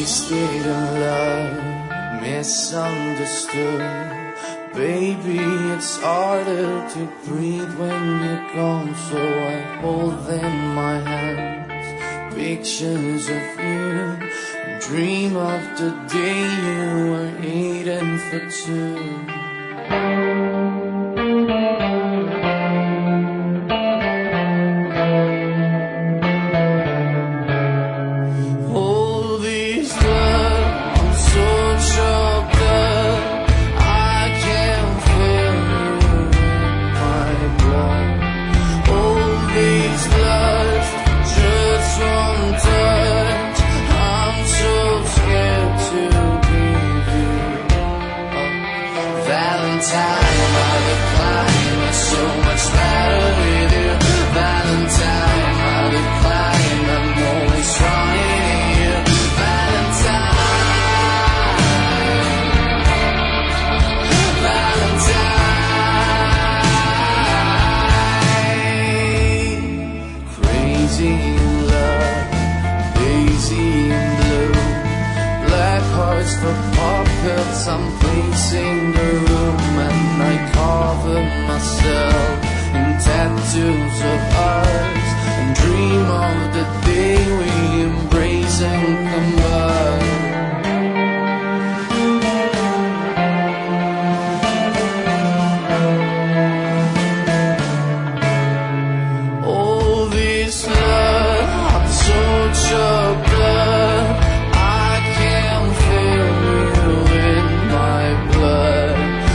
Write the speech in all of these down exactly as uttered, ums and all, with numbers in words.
Wasted in love, misunderstood. Baby, it's harder to breathe when you're gone, so I hold in my hands pictures of you and dream of the day you were eating for two. Valentine, I decline, it's so much better with you. Valentine, I decline, I'm always trying you. Valentine, Valentine. Crazy in love, daisy in blue, black hearts for pockets, I'm placing the room. And I cover myself in tattoos of ours and dream of the day we embrace and combine. All this love, I'm so chocolate, I can feel you in my blood.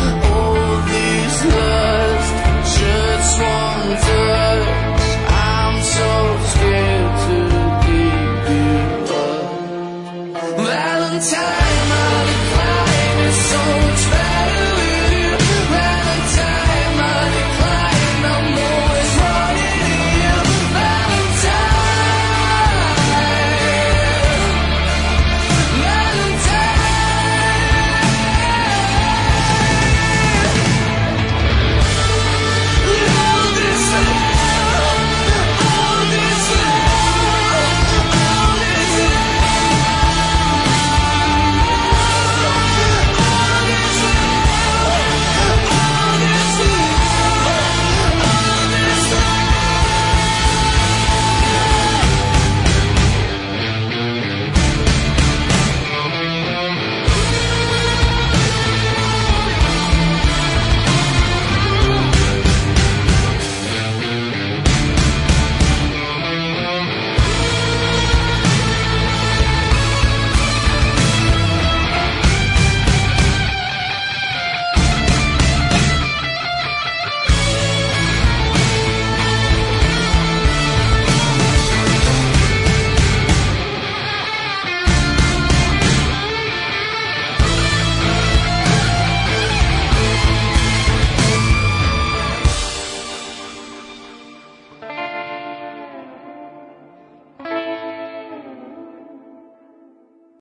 I'm so scared to give you up, Valentine.